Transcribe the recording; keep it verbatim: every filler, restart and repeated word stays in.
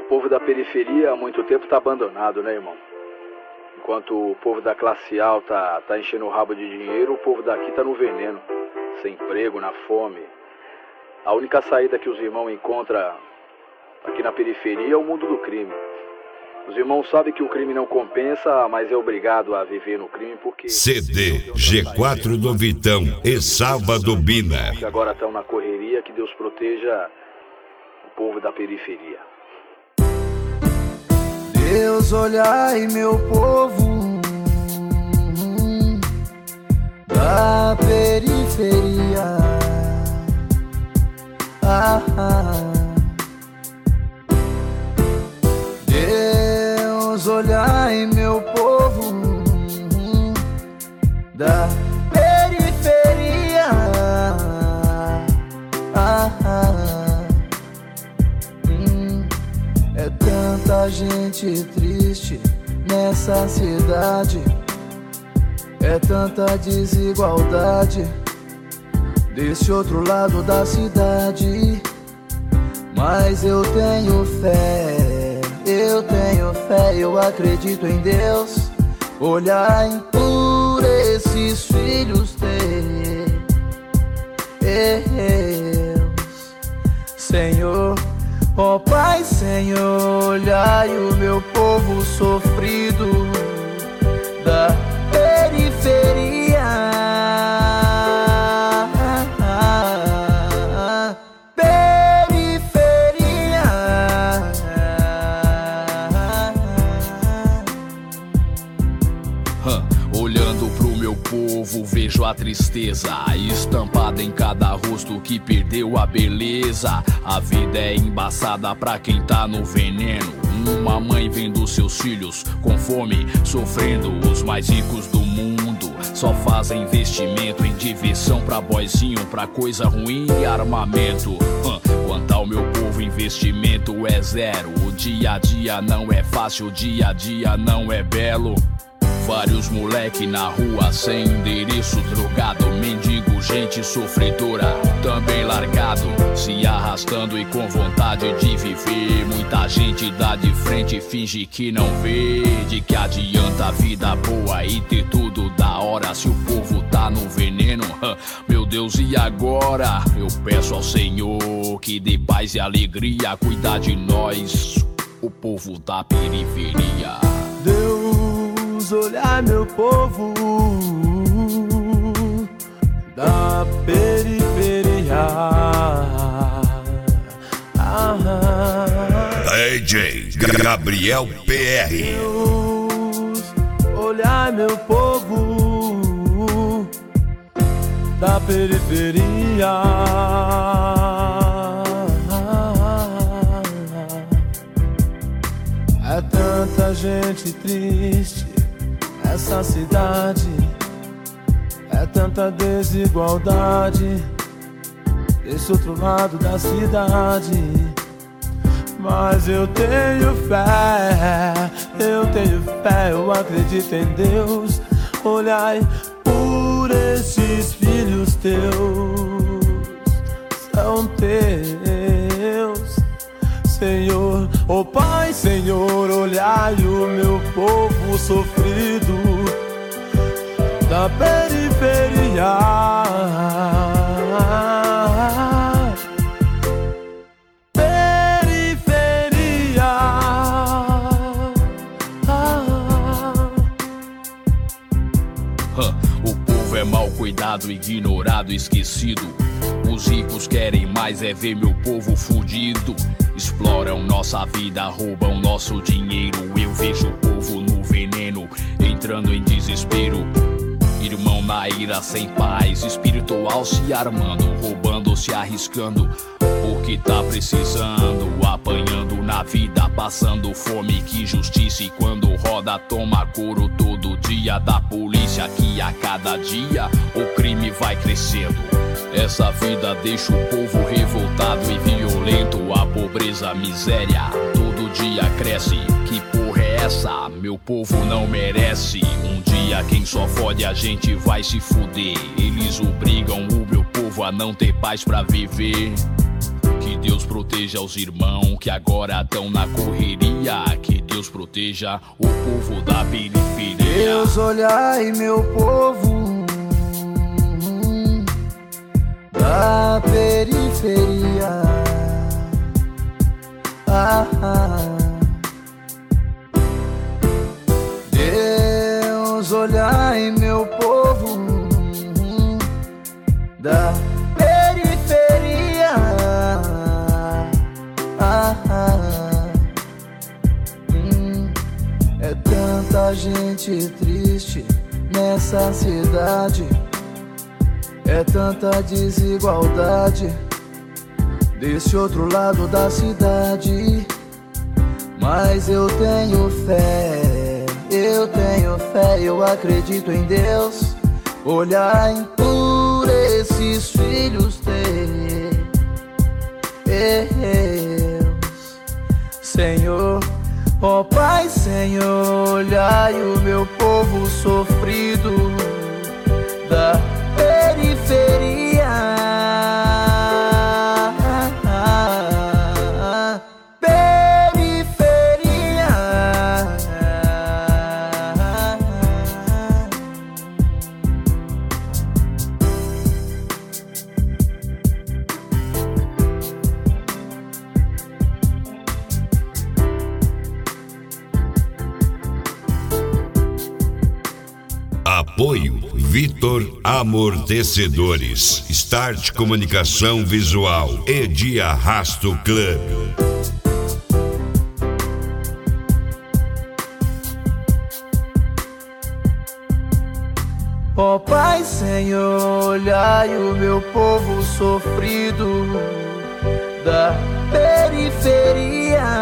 O povo da periferia há muito tempo está abandonado, né, irmão? Enquanto o povo da classe alta tá enchendo o rabo de dinheiro, o povo daqui tá no veneno, sem emprego, na fome. A única saída que os irmãos encontram aqui na periferia é o mundo do crime. Os irmãos sabem que o crime não compensa, mas é obrigado a viver no crime porque... C D G quatro do Vitão e Sábado Bina. Que agora estão na correria, que Deus proteja o povo da periferia. Deus, olhai meu povo da periferia. Ah, ah. Deus, olhai meu povo da periferia. Ah, ah. Hum. É tanta gente triste nessa cidade, é tanta desigualdade desse outro lado da cidade. Mas eu tenho fé, eu tenho fé, eu acredito em Deus. Olhai por esses filhos teus, Senhor. Ó Pai, Senhor, olhai o meu povo sofrido da periferia. Olhando pro meu povo, vejo a tristeza estampada em cada rosto que perdeu a beleza. A vida é embaçada pra quem tá no veneno. Uma mãe vendo seus filhos com fome, sofrendo. Os mais ricos do mundo só fazem investimento em diversão pra boyzinho, pra coisa ruim e armamento. Quanto ao meu povo, investimento é zero. O dia a dia não é fácil, o dia a dia não é belo. Vários moleque na rua sem endereço, drogado, mendigo, gente sofredora, também largado, se arrastando e com vontade de viver. Muita gente dá de frente e finge que não vê. De que adianta a vida boa e ter tudo da hora se o povo tá no veneno? Meu Deus, e agora? Eu peço ao Senhor que dê paz e alegria, cuidar de nós, o povo da periferia. Deus, olhar meu povo da periferia. Ah, D J Gabriel P R. Deus, olhar meu povo da periferia. É tanta gente triste essa cidade, é tanta desigualdade desse outro lado da cidade. Mas eu tenho fé, eu tenho fé, eu acredito em Deus. Olhai por esses filhos teus, são teus, Senhor. Ó Pai, Senhor, olhai o meu povo sofrido da periferia. Periferia. O povo é mal cuidado, ignorado, esquecido. Os ricos querem mais é ver meu povo fudido. Exploram nossa vida, roubam nosso dinheiro. Eu vejo o povo no veneno, entrando em desespero. Irmão na ira sem paz, espiritual se armando, roubando, se arriscando, porque tá precisando, apanhando na vida, passando fome, que justiça. E quando roda toma couro todo dia da polícia, que a cada dia o crime vai crescendo. Essa vida deixa o povo revoltado e violento. A pobreza, a miséria, todo dia cresce. Que porra é essa? Meu povo não merece. Um dia quem só fode a gente vai se fuder. Eles obrigam o meu povo a não ter paz pra viver. Que Deus proteja os irmãos que agora estão na correria. Que Deus proteja o povo da periferia. Deus, olhai meu povo da periferia. Ah, ah. Deus, olhai meu povo da periferia. Ah, ah. Hum. É tanta gente triste nessa cidade, é tanta desigualdade desse outro lado da cidade. Mas eu tenho fé, eu tenho fé, eu acredito em Deus. Olhai por esses filhos teus, Senhor. Ó Pai, Senhor, olhai o meu povo sofrido da periferia. Periferia. Apoio Vitor Amortecedores, Start Comunicação Visual e de Arrasto Club. Ó Pai, Senhor, olhai o meu povo sofrido da periferia.